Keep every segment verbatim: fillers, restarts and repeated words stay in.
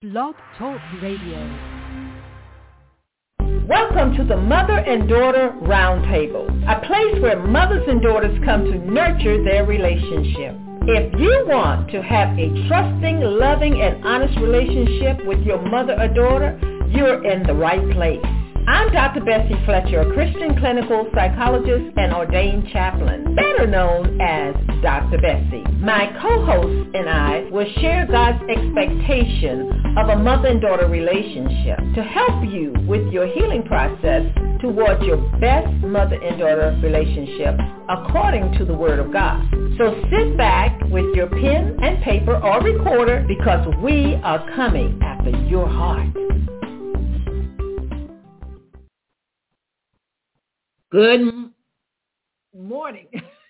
Blog Talk Radio. Welcome to the Mother and Daughter Roundtable, a place where mothers and daughters come to nurture their relationship. If you want to have a trusting, loving, and honest relationship with your mother or daughter, you're in the right place. I'm Doctor Bessie Fletcher, a Christian clinical psychologist and ordained chaplain, better known as Doctor Bessie. My co-host and I will share God's expectation of a mother and daughter relationship to help you with your healing process towards your best mother and daughter relationship according to the Word of God. So sit back with your pen and paper or recorder because we are coming after your heart. Good morning.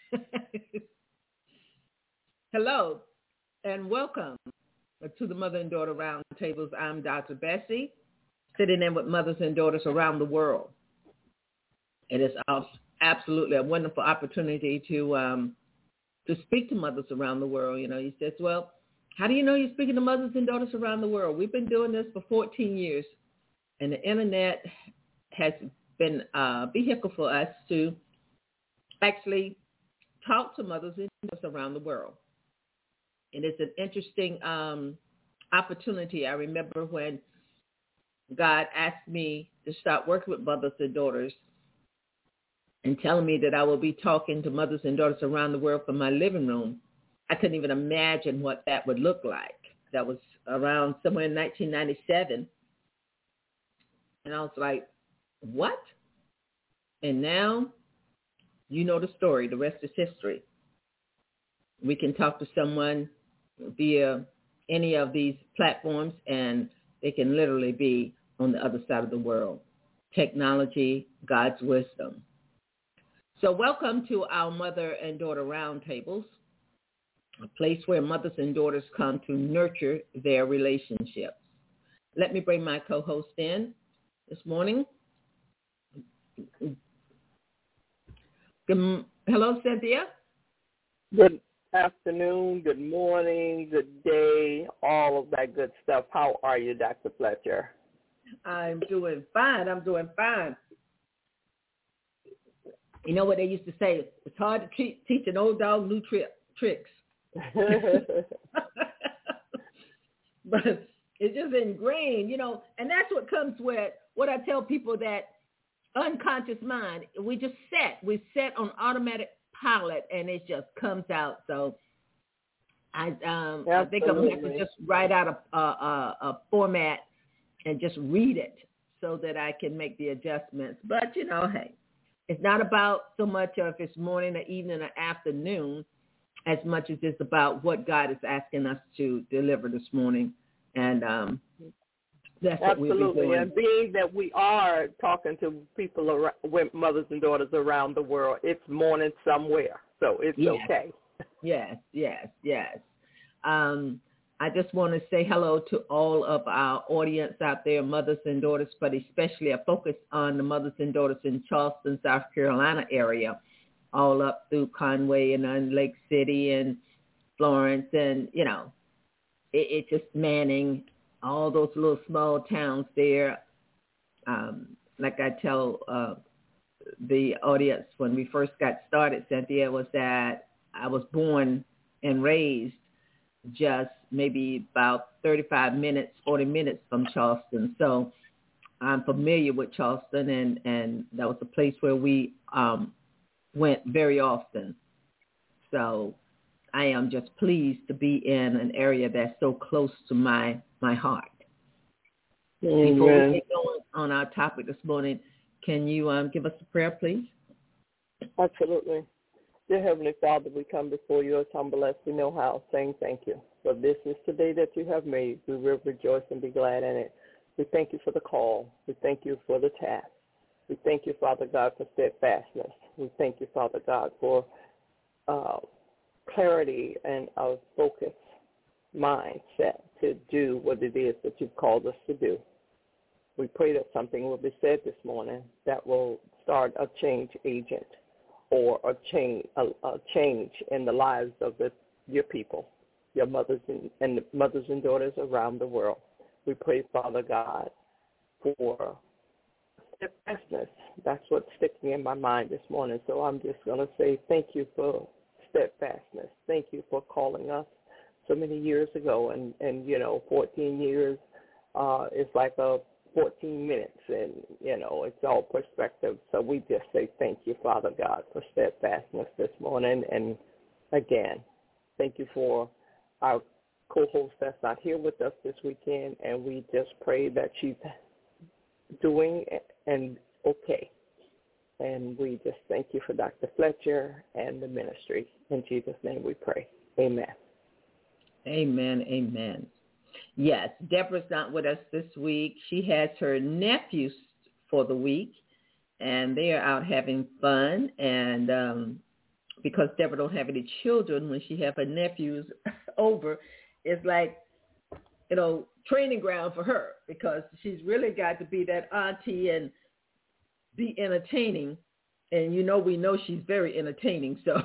Hello and welcome to the Mother and Daughter Roundtables. I'm Doctor Bessie, sitting in with mothers and daughters around the world. It is absolutely a wonderful opportunity to um, to speak to mothers around the world. You know, he says, well, how do you know you're speaking to mothers and daughters around the world? We've been doing this for fourteen years, and the internet has been a vehicle for us to actually talk to mothers and daughters around the world. And it's an interesting um, opportunity. I remember when God asked me to start working with mothers and daughters and telling me that I will be talking to mothers and daughters around the world from my living room. I couldn't even imagine what that would look like. That was around somewhere in nineteen ninety-seven. And I was like, what? And now, you know the story. The rest is history. We can talk to someone via any of these platforms, and they can literally be on the other side of the world. Technology, God's wisdom. So welcome to our Mother and Daughter Roundtables, a place where mothers and daughters come to nurture their relationships. Let me bring my co-host in this morning. Good, hello, Cynthia. Good afternoon, good morning, good day, all of that good stuff. How are you, Doctor Fletcher? I'm doing fine. I'm doing fine. You know what they used to say? It's hard to te- teach an old dog new tri- tricks. But it's just ingrained, you know, and that's what comes with what I tell people, that unconscious mind. We just set, we set on automatic pilot, and it just comes out. So I, um, I think I'm going to just write out a, a, a, a format and just read it so that I can make the adjustments. But, you know, hey, it's not about so much of if it's morning or evening or afternoon as much as it's about what God is asking us to deliver this morning. And um, that's Absolutely. what we'll be doing. And being that we are talking to people, around, mothers and daughters around the world, it's morning somewhere. So it's yes. okay. Yes, yes, yes. Um, I just want to say hello to all of our audience out there, mothers and daughters, but especially a focus on the mothers and daughters in Charleston, South Carolina area, all up through Conway and then Lake City and Florence and, you know, it, it just Manning, all those little small towns there. Um, like I tell uh, the audience when we first got started, Cynthia, was that I was born and raised just maybe about thirty-five minutes, forty minutes from Charleston. So I'm familiar with Charleston, and, and that was a place where we um, went very often. So I am just pleased to be in an area that's so close to my, my heart. Amen. Before we get going on our topic this morning, can you um, give us a prayer, please? Absolutely. Dear Heavenly Father, we come before you as humble as we know how, saying thank you. For this is the day that you have made. We will rejoice and be glad in it. We thank you for the call. We thank you for the task. We thank you, Father God, for steadfastness. We thank you, Father God, for uh, clarity and a focused mindset to do what it is that you've called us to do. We pray that something will be said this morning that will start a change agent or a change, a, a change in the lives of the, your people, your mothers and, and mothers and daughters around the world. We pray, Father God, for steadfastness. That's what's sticking in my mind this morning. So I'm just going to say thank you for steadfastness. Thank you for calling us so many years ago. And, and you know, fourteen years uh, is like a fourteen minutes, and, you know, it's all perspective. So we just say thank you, Father God, for steadfastness this morning. And, again, thank you for our co-host that's not here with us this weekend, and we just pray that she's doing and okay. And we just thank you for Doctor Fletcher and the ministry. In Jesus' name we pray. Amen. Amen, amen. Yes, Deborah's not with us this week. She has her nephews for the week, and they are out having fun. And um, because Deborah don't have any children, when she have her nephews over, it's like, you know, training ground for her, because she's really got to be that auntie and be entertaining. And, you know, we know she's very entertaining. So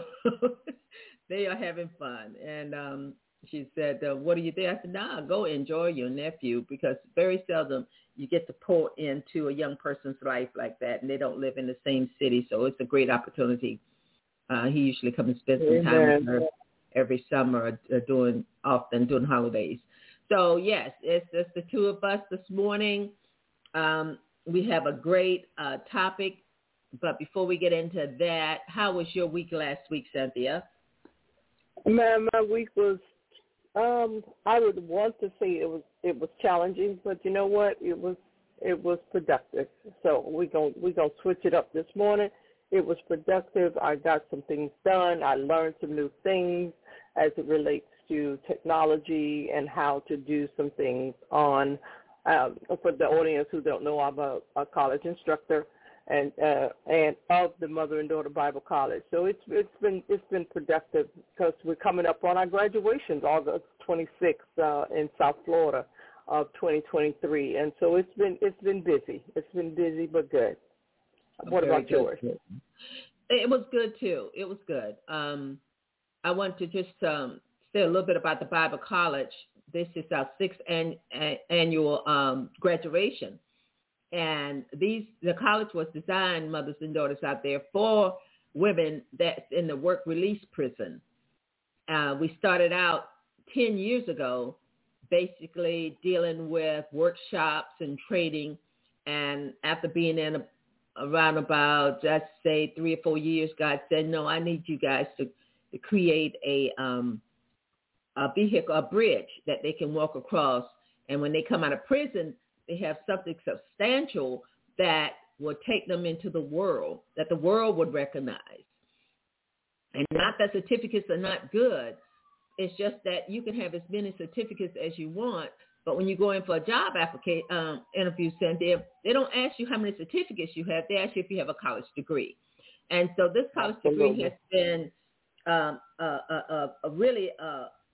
they are having fun. And um, she said, uh, what do you think? I said, nah, go enjoy your nephew, because very seldom you get to pour into a young person's life like that, and they don't live in the same city. So it's a great opportunity. Uh, he usually comes and spends some time with her every summer, uh, doing often during holidays. So, yes, it's just the two of us this morning. Um, we have a great uh, topic. But before we get into that, how was your week last week, Cynthia? Man, my week was, um, I would want to say it was it was challenging, but you know what? It was it was productive. So we're going we're gonna switch it up this morning. It was productive. I got some things done. I learned some new things as it relates to technology and how to do some things on, um, for the audience who don't know, I'm a, a college instructor and uh, and of the Mother and Daughter Bible College. So it's it's been it's been productive, because we're coming up on our graduations, August twenty-sixth uh, in South Florida of twenty twenty-three. And so it's been it's been busy. It's been busy but good. What Very about good. yours? It was good, too. It was good. Um, I want to just um, say a little bit about the Bible College. This is our sixth an, a, annual um, graduation. And these the college was designed, mothers and daughters out there, for women that's in the work release prison. Uh, we started out ten years ago basically dealing with workshops and training. And after being in a around about, let's say, three or four years, God said, no, I need you guys to, to create a, um, a vehicle, a bridge that they can walk across. And when they come out of prison, they have something substantial that will take them into the world, that the world would recognize. And not that certificates are not good. It's just that you can have as many certificates as you want. But when you go in for a job application um, interview, Cynthia, they don't ask you how many certificates you have. They ask you if you have a college degree. And so this college Absolutely. degree has been um, a, a, a really a,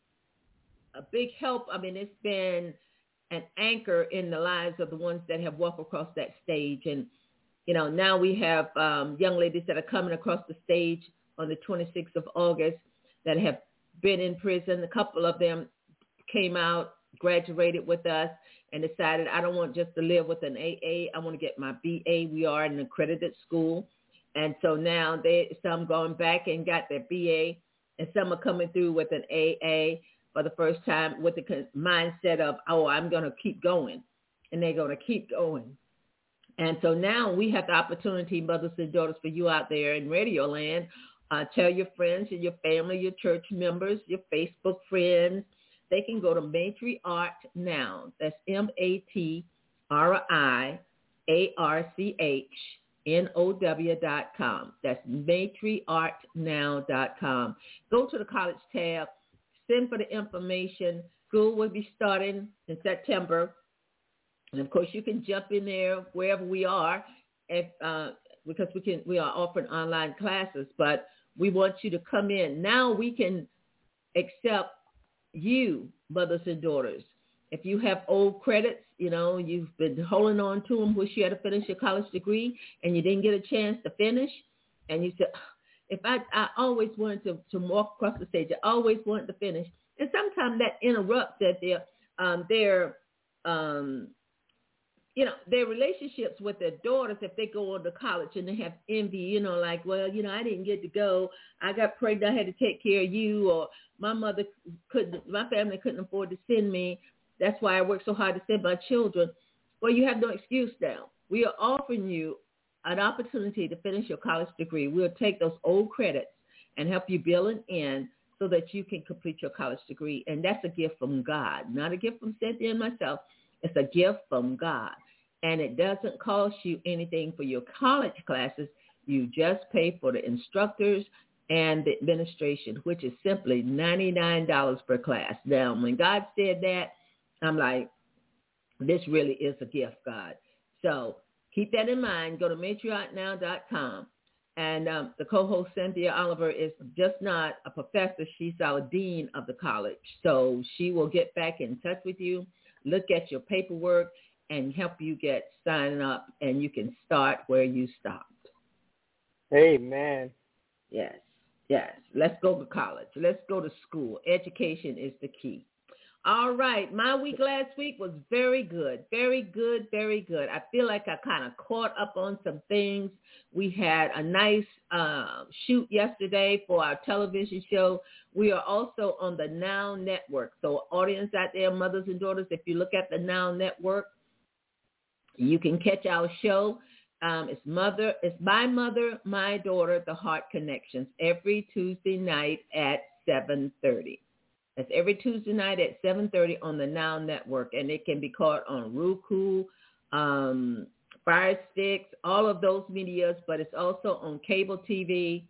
a big help. I mean, it's been an anchor in the lives of the ones that have walked across that stage. And, you know, now we have um, young ladies that are coming across the stage on the twenty-sixth of August that have been in prison. A couple of them came out, graduated with us, and decided, I don't want just to live with an A A. I want to get my B A. We are an accredited school. And so now they some going back and got their B A, and some are coming through with an A A for the first time with the mindset of, oh, I'm going to keep going. And they're going to keep going. And so now we have the opportunity, mothers and daughters, for you out there in Radio Land, uh, tell your friends and your family, your church members, your Facebook friends. They can go to Matriarch Now. That's M A T R I A R C H N O W dot com. That's matriarch now dot com. Go to the college tab. Send for the information. School will be starting in September. And, of course, you can jump in there wherever we are if, uh, because we can. We are offering online classes. But we want you to come in. Now we can accept you, mothers and daughters. If you have old credits, you know, you've been holding on to them, wish you had to finish your college degree, and you didn't get a chance to finish, and you said, if I, I always wanted to, to walk across the stage, I always wanted to finish. And sometimes that interrupts that their, um, their um, you know, their relationships with their daughters, if they go on to college and they have envy, you know, like, well, you know, I didn't get to go. I got pregnant. I had to take care of you, or my mother couldn't, my family couldn't afford to send me. That's why I work so hard to send my children. Well, you have no excuse now. We are offering you an opportunity to finish your college degree. We'll take those old credits and help you bill an in so that you can complete your college degree. And that's a gift from God, not a gift from Cynthia and myself. It's a gift from God. And it doesn't cost you anything for your college classes. You just pay for the instructors and the administration, which is simply ninety-nine dollars per class. Now, when God said that, I'm like, this really is a gift, God. So keep that in mind. Go to matriarch now dot com. And um, the co-host, Cynthia Oliver, is just not a professor. She's our dean of the college. So she will get back in touch with you, look at your paperwork, and help you get signed up, and you can start where you stopped. Amen. Yes, yes. Let's go to college. Let's go to school. Education is the key. All right. My week last week was very good, very good, very good. I feel like I kind of caught up on some things. We had a nice uh, shoot yesterday for our television show. We are also on the Now Network. So audience out there, mothers and daughters, if you look at the Now Network, you can catch our show. Um, it's mother. It's My Mother, My Daughter, The Heart Connections, every Tuesday night at seven thirty. That's every Tuesday night at seven thirty on the Now Network, and it can be caught on Roku, um, Fire Sticks, all of those medias, but it's also on cable T V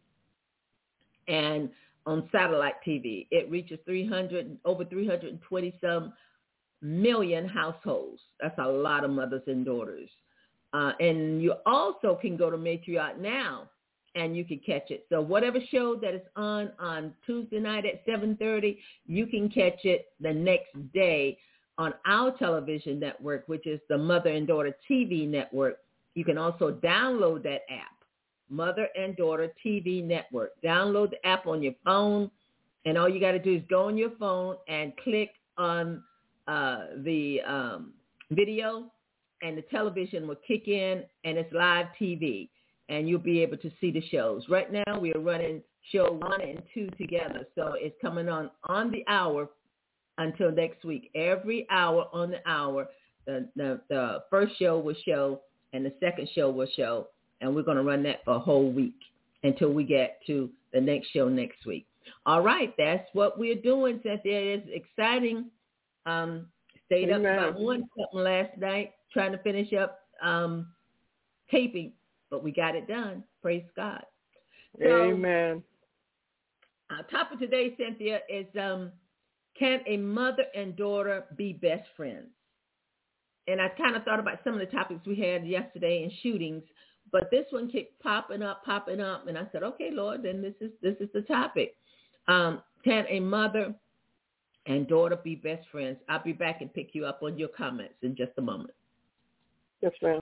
and on satellite T V. It reaches three hundred, over three hundred twenty some million households. That's a lot of mothers and daughters. Uh, and you also can go to Matriarch Now, and you can catch it. So whatever show that is on on Tuesday night at seven thirty, you can catch it the next day on our television network, which is the Mother and Daughter T V network. You can also download that app, Mother and Daughter T V network. Download the app on your phone, and all you got to do is go on your phone and click on uh, the um, video, and the television will kick in, and it's live T V. And you'll be able to see the shows. Right now, we are running show one and two together. So it's coming on on the hour until next week. Every hour on the hour, the, the, the first show will show and the second show will show. And we're going to run that for a whole week until we get to the next show next week. All right, that's what we're doing, Cynthia. It's exciting. Um, stayed up Amen. about one something last night trying to finish up um, taping. But we got it done. Praise God. So, Amen. Our topic today, Cynthia, is um, can a mother and daughter be best friends? And I kind of thought about some of the topics we had yesterday in shootings, but this one kept popping up, popping up, and I said, okay, Lord, then this is this is the topic. Um, can a mother and daughter be best friends? I'll be back and pick you up on your comments in just a moment. Yes, ma'am.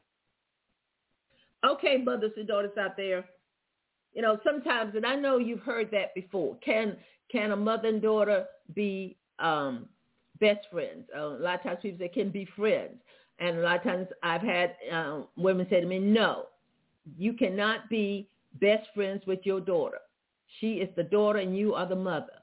Okay, mothers and daughters out there, you know, sometimes, and I know you've heard that before, can can a mother and daughter be um, best friends? Uh, a lot of times people say can be friends. And a lot of times I've had uh, women say to me, no, you cannot be best friends with your daughter. She is the daughter and you are the mother.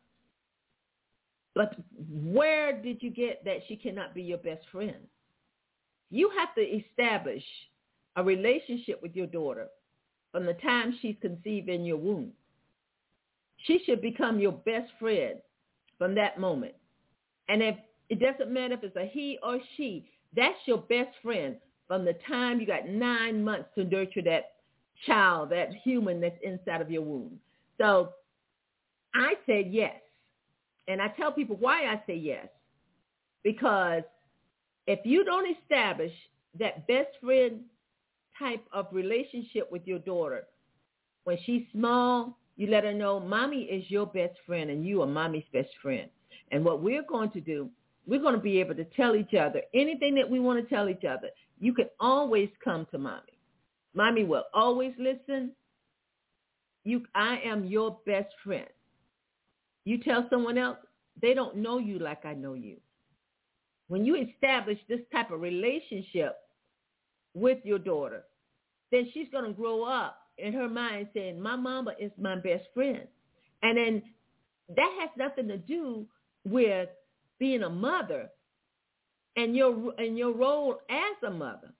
But where did you get that she cannot be your best friend? You have to establish a relationship with your daughter from the time she's conceived in your womb. She should become your best friend from that moment. And if it doesn't matter if it's a he or she, that's your best friend from the time you got nine months to nurture that child, that human that's inside of your womb. So I said yes. And I tell people why I say yes. Because if you don't establish that best friend type of relationship with your daughter, when she's small, you let her know mommy is your best friend and you are mommy's best friend. And what we're going to do, we're going to be able to tell each other anything that we want to tell each other. You can always come to mommy. Mommy will always listen. You, I am your best friend. You tell someone else, they don't know you like I know you. when you establish this type of relationship with your daughter, then she's going to grow up in her mind saying, my mama is my best friend. And then that has nothing to do with being a mother and your and your role as a mother,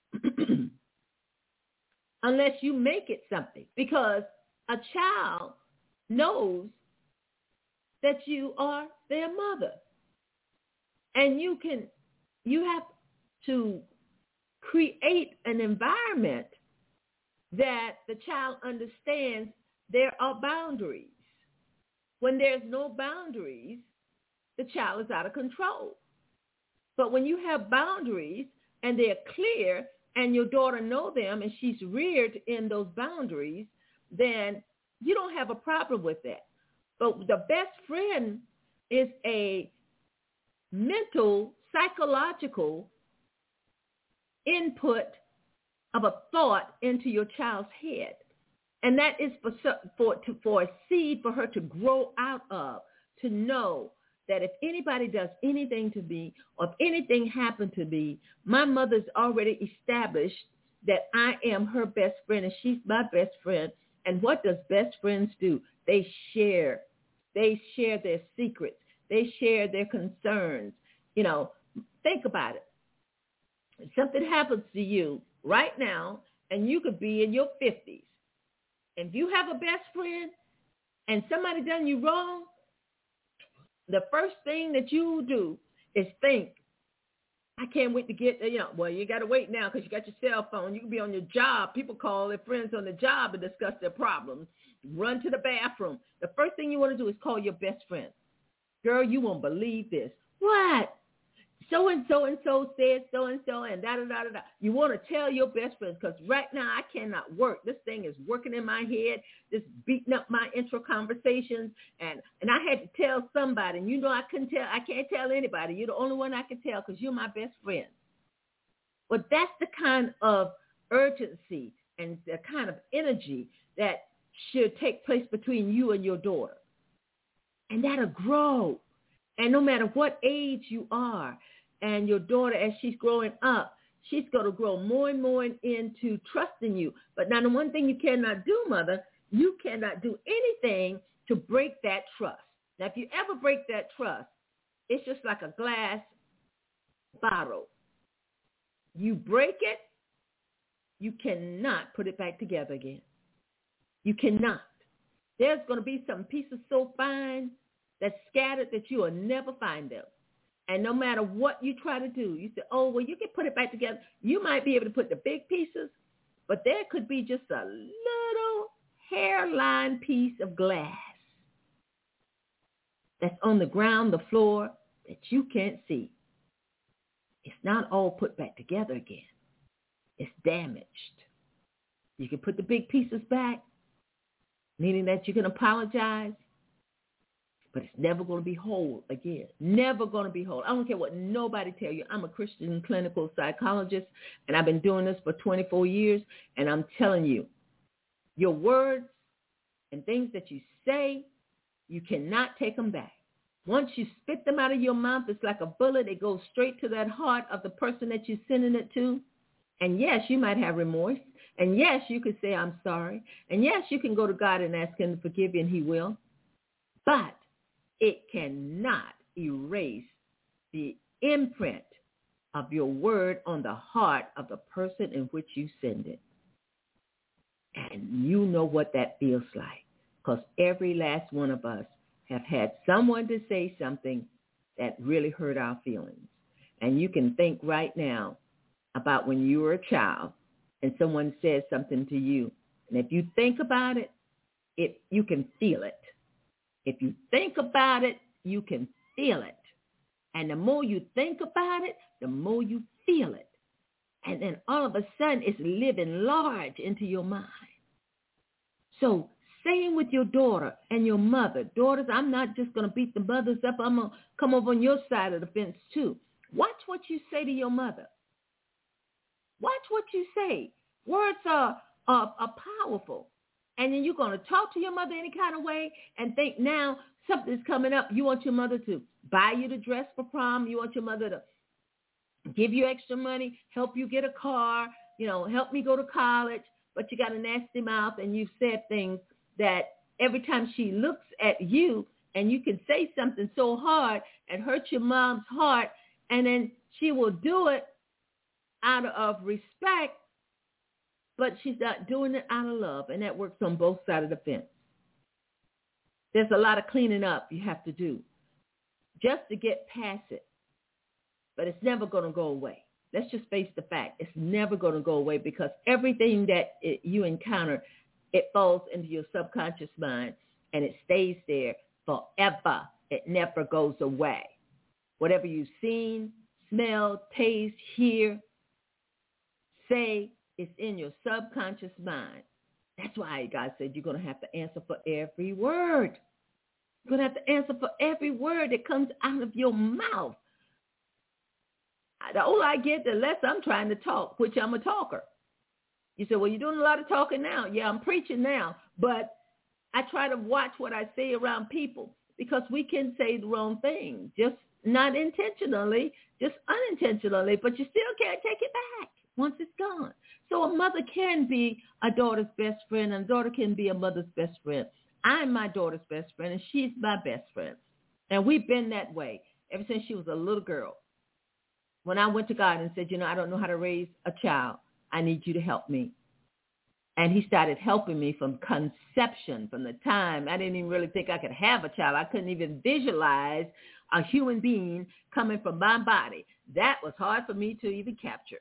unless you make it something. Because a child knows that you are their mother. And you can, you have to create an environment that the child understands there are boundaries. When there's no boundaries, the child is out of control. But when you have boundaries and they're clear and your daughter knows them and she's reared in those boundaries, then you don't have a problem with that. But the best friend is a mental, psychological input of a thought into your child's head. And that is for, for, to, for a seed for her to grow out of, to know that if anybody does anything to me or if anything happened to me, my mother's already established that I am her best friend and she's my best friend. And what does best friends do? They share. They share their secrets. They share their concerns. You know, think about it. If something happens to you right now, and you could be in your fifties, and if you have a best friend and somebody done you wrong, the first thing that you do is think, I can't wait to get, you know, well, you got to wait now because you got your cell phone. You can be on your job. People call their friends on the job and discuss their problems. Run to the bathroom. The first thing you want to do is call your best friend. Girl, you won't believe this. What? So-and-so and so said so-and-so and da-da-da-da-da. You want to tell your best friend because right now I cannot work. This thing is working in my head, just beating up my intro conversations. And, and I had to tell somebody. And you know I couldn't tell. I can't tell anybody. You're the only one I can tell because you're my best friend. But that's the kind of urgency and the kind of energy that should take place between you and your daughter. And that'll grow. And no matter what age you are, and your daughter, as she's growing up, she's going to grow more and more into trusting you. But now the one thing you cannot do, mother, you cannot do anything to break that trust. Now, if you ever break that trust, it's just like a glass bottle. You break it, you cannot put it back together again. You cannot. There's going to be some pieces so fine that's scattered that you will never find them. And no matter what you try to do, you say, oh, well, you can put it back together. You might be able to put the big pieces, but there could be just a little hairline piece of glass that's on the ground, the floor, that you can't see. It's not all put back together again. It's damaged. You can put the big pieces back, meaning that you can apologize, but it's never going to be whole again. Never going to be whole. I don't care what nobody tell you. I'm a Christian clinical psychologist, and I've been doing this for twenty-four years, and I'm telling you, your words and things that you say, you cannot take them back. Once you spit them out of your mouth, it's like a bullet. It goes straight to that heart of the person that you're sending it to. And yes, you might have remorse. And yes, you could say, I'm sorry. And yes, you can go to God and ask him to forgive you, and he will. But it cannot erase the imprint of your word on the heart of the person in which you send it. And you know what that feels like, because every last one of us have had someone to say something that really hurt our feelings. And you can think right now about when you were a child and someone said something to you. And if you think about it, it you can feel it. If you think about it, you can feel it. And the more you think about it, the more you feel it. And then all of a sudden, it's living large into your mind. So same with your daughter and your mother. Daughters, I'm not just going to beat the mothers up. I'm going to come over on your side of the fence too. Watch what you say to your mother. Watch what you say. Words are, are, are powerful. And then you're going to talk to your mother any kind of way and think now something's coming up. You want your mother to buy you the dress for prom. You want your mother to give you extra money, help you get a car, you know, help me go to college, but you got a nasty mouth and you've said things that every time she looks at you and you can say something so hard and hurt your mom's heart, and then she will do it out of respect, but she's not doing it out of love, and that works on both sides of the fence. There's a lot of cleaning up you have to do just to get past it, but it's never going to go away. Let's just face the fact. It's never going to go away because everything that it, you encounter, it falls into your subconscious mind, and it stays there forever. It never goes away. Whatever you've seen, smell, taste, hear, say, it's in your subconscious mind. That's why God said you're going to have to answer for every word. You're going to have to answer for every word that comes out of your mouth. The older I get, the less I'm trying to talk, which I'm a talker. You say, well, you're doing a lot of talking now. Yeah, I'm preaching now. But I try to watch what I say around people because we can say the wrong thing, just not intentionally, just unintentionally, but you still can't take it back once it's gone. So a mother can be a daughter's best friend, and a daughter can be a mother's best friend. I'm my daughter's best friend, and she's my best friend. And we've been that way ever since she was a little girl. When I went to God and said, you know, I don't know how to raise a child. I need you to help me. And he started helping me from conception, from the time I didn't even really think I could have a child. I couldn't even visualize a human being coming from my body. That was hard for me to even capture.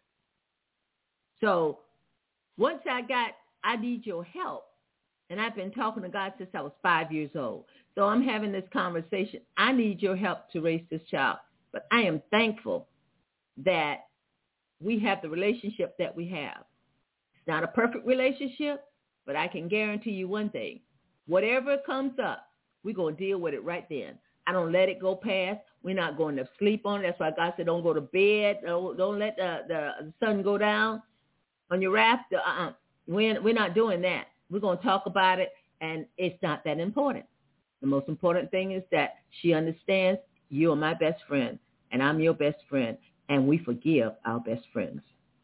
So once I got, I need your help. And I've been talking to God since I was five years old. So I'm having this conversation. I need your help to raise this child. But I am thankful that we have the relationship that we have. It's not a perfect relationship, but I can guarantee you one thing. Whatever comes up, we're going to deal with it right then. I don't let it go past. We're not going to sleep on it. That's why God said don't go to bed. Don't, don't let the, the sun go down on your wrath. Uh-uh. We're, we're not doing that. We're going to talk about it, and it's not that important. The most important thing is that she understands you are my best friend, and I'm your best friend, and we forgive our best friends.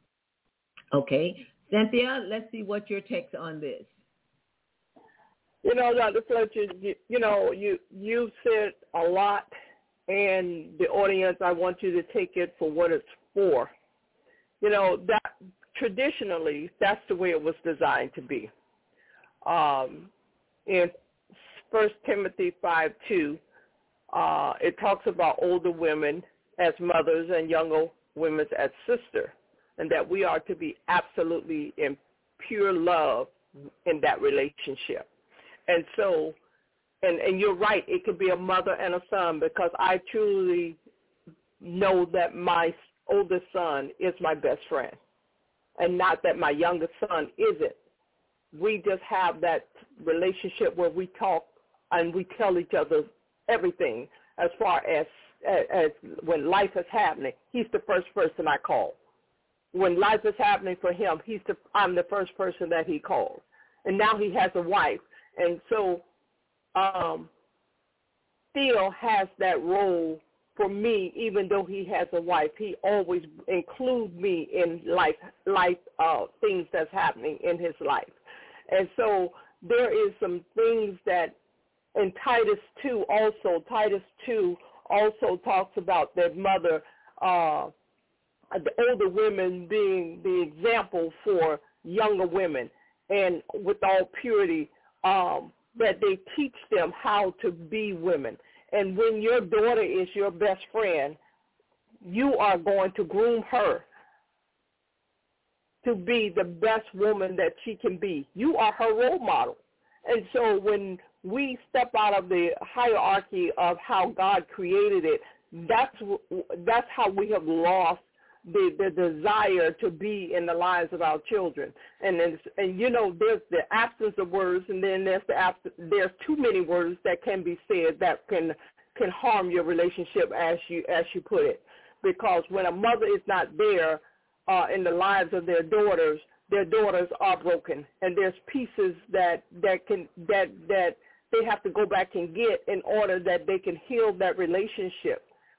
Okay. Cynthia, let's see what your takes on this. You know, Doctor Fletcher, you, you know, you, you said a lot, and the audience, I want you to take it for what it's for. You know, that traditionally, that's the way it was designed to be. Um, in First Timothy five two, uh, it talks about older women as mothers and younger women as sisters, and that we are to be absolutely in pure love in that relationship. And so, and, and you're right, it could be a mother and a son, because I truly know that my oldest son is my best friend, and not that my youngest son isn't. We just have that relationship where we talk and we tell each other everything as far as, as, as when life is happening. He's the first person I call. When life is happening for him, he's the, I'm the first person that he calls. And now he has a wife. And so um, Theo has that role for me, even though he has a wife. He always includes me in life, life uh, things that's happening in his life. And so there is some things that in Titus two also, Titus two also talks about their mother, uh, the older women being the example for younger women, and with all purity, um, that they teach them how to be women. And when your daughter is your best friend, you are going to groom her to be the best woman that she can be. You are her role model. And so when we step out of the hierarchy of how God created it, that's that's how we have lost the, the desire to be in the lives of our children. And then, and you know, there's the absence of words, and then there's the absence, there's too many words that can be said that can can harm your relationship, as you as you put it. Because when a mother is not there uh, in the lives of their daughters, their daughters are broken, and there's pieces that that can that that they have to go back and get in order that they can heal that relationship.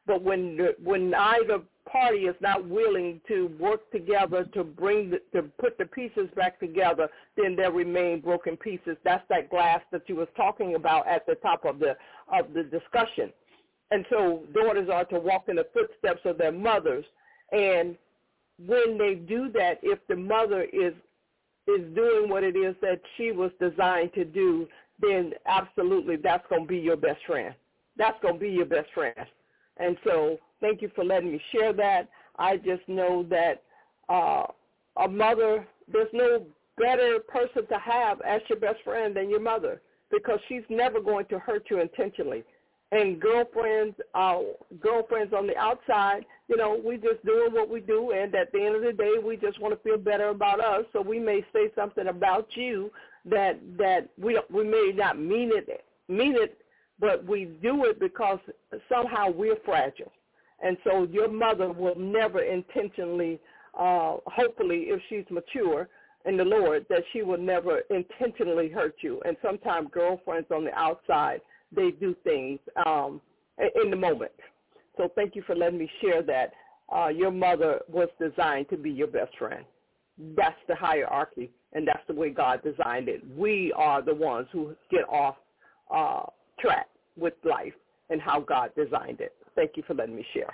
But when the, when either party is not willing to work together to bring the, to put the pieces back together, then there remain broken pieces. That's that glass that you was talking about at the top of the of the discussion. And so daughters are to walk in the footsteps of their mothers. And when they do that, if the mother is is doing what it is that she was designed to do, then absolutely that's going to be your best friend. That's going to be your best friend. And so thank you for letting me share that. I just know that uh, a mother, there's no better person to have as your best friend than your mother, because she's never going to hurt you intentionally. And girlfriends, uh, girlfriends on the outside, you know, we just doing what we do, and at the end of the day, we just want to feel better about us. So we may say something about you that that we we may not mean it mean it, but we do it because somehow we're fragile. And so your mother will never intentionally, uh, hopefully, if she's mature in the Lord, that she will never intentionally hurt you. And sometimes girlfriends on the outside, they do things um, in the moment. So thank you for letting me share that. Uh, your mother was designed to be your best friend. That's the hierarchy, and that's the way God designed it. We are the ones who get off uh, track with life and how God designed it. Thank you for letting me share.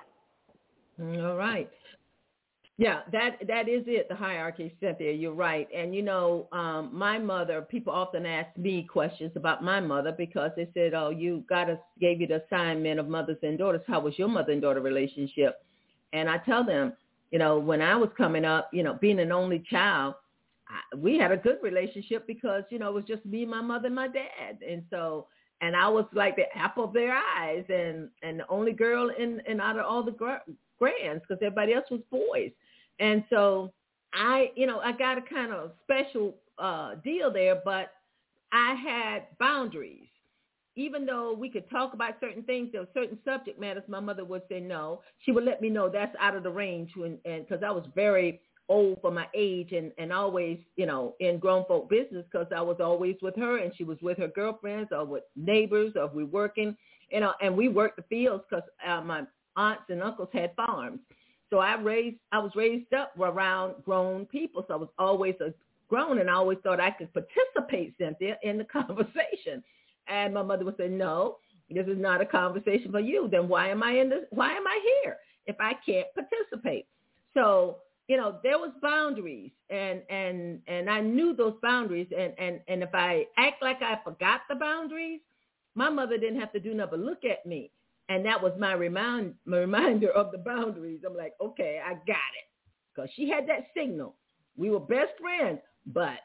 All right. Yeah, that that is it, the hierarchy, Cynthia. You're right. And, you know, um, my mother, people often ask me questions about my mother because they said, oh, you got us, gave you the assignment of mothers and daughters. How was your mother and daughter relationship? And I tell them, you know, when I was coming up, you know, being an only child, I, we had a good relationship because, you know, it was just me, my mother, and my dad. And so, and I was like the apple of their eyes and, and the only girl in, in out of all the gr- grands because everybody else was boys. And so I, you know, I got a kind of special uh, deal there, but I had boundaries. Even though we could talk about certain things, there were certain subject matters, my mother would say no. She would let me know that's out of the range, when, and because I was very old for my age and, and always, you know, in grown folk business because I was always with her and she was with her girlfriends or with neighbors or we working, you know, and we worked the fields because uh, my aunts and uncles had farms. So I raised, I was raised up around grown people. So I was always a grown and I always thought I could participate, Cynthia, in the conversation. And my mother would say, no, this is not a conversation for you. Then why am I in this? Why am I here if I can't participate? So, you know, there was boundaries and, and, and I knew those boundaries. And, and, and if I act like I forgot the boundaries, my mother didn't have to do nothing but look at me. And that was my remind, my reminder of the boundaries. I'm like, okay, I got it. Because she had that signal. We were best friends, but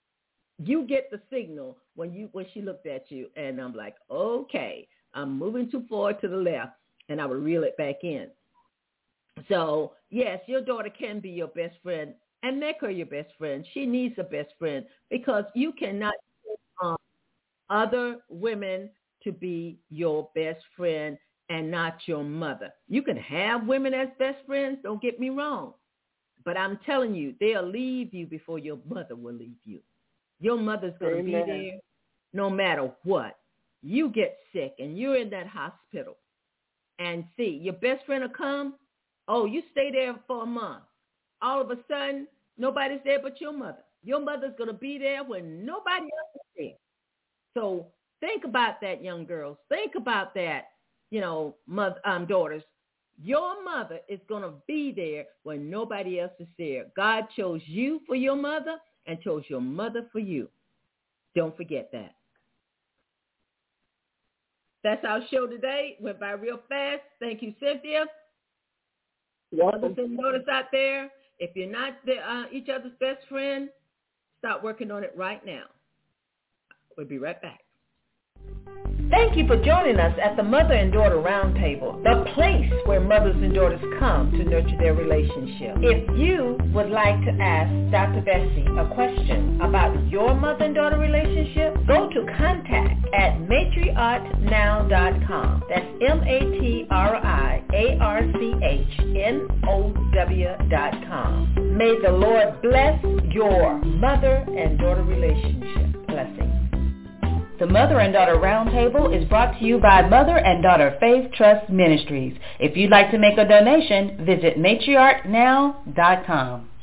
you get the signal when you when she looked at you. And I'm like, okay, I'm moving too far to the left. And I would reel it back in. So, yes, your daughter can be your best friend. And make her your best friend. She needs a best friend because you cannot um, other women to be your best friend and not your mother. You can have women as best friends, don't get me wrong. But I'm telling you, they'll leave you before your mother will leave you. Your mother's going to be there no matter what. You get sick and you're in that hospital. And see, your best friend will come. Oh, you stay there for a month. All of a sudden, nobody's there but your mother. Your mother's going to be there when nobody else is there. So think about that, young girls. Think about that. You know, mother, um, daughters, your mother is going to be there when nobody else is there. God chose you for your mother and chose your mother for you. Don't forget that. That's our show today. Went by real fast. Thank you, Cynthia. Mothers and daughters out there, if you're not the, uh, each other's best friend, start working on it right now. We'll be right back. Thank you for joining us at the Mother and Daughter Roundtable, the place where mothers and daughters come to nurture their relationship. If you would like to ask Doctor Bessie a question about your mother and daughter relationship, go to contact at matriarch now dot com. That's M A T R I A R C H N O W dot com. May the Lord bless your mother and daughter relationship. Blessings. The Mother and Daughter Roundtable is brought to you by Mother and Daughter Faith Trust Ministries. If you'd like to make a donation, visit matriarch now dot com.